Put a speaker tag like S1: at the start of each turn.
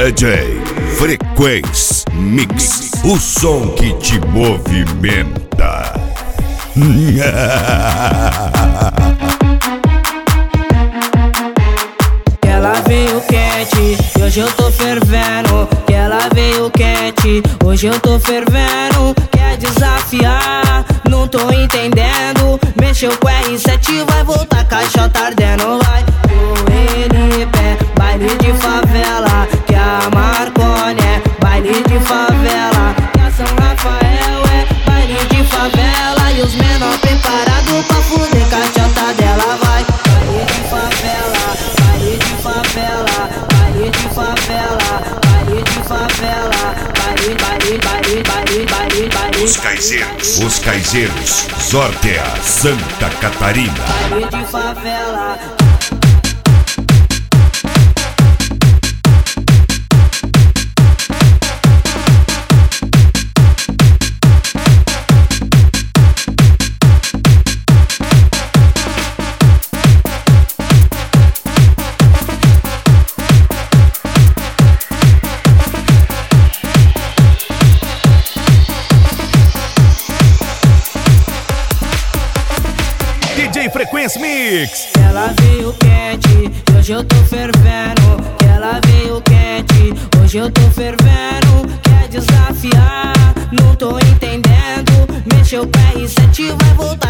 S1: DJ Frequency Mix, o som que te movimenta.
S2: Que ela veio quente e hoje eu tô fervendo. Que ela veio quente, hoje eu tô fervendo. Quer desafiar, não tô entendendo. Mexeu com R7, vai voltar caixota ardendo. Vai pro NP, baile de favela. Que a Marconi é baile de favela. Que a São Rafael é baile de favela. E os menor preparados pra fuder caixota dela. Vai baile de favela, baile de favela, baile de favela, baile de favela, baile, baile, baile, baile, baile, baile.
S1: Os Caizeiros, Zórtea, Santa Catarina.
S2: Baile de favela.
S1: DJ Frequency Mix.
S2: Que ela veio quente, hoje eu tô fervendo. Que ela veio quente, hoje eu tô fervendo. Quer desafiar, não tô entendendo. Mexeu com R7, vai voltar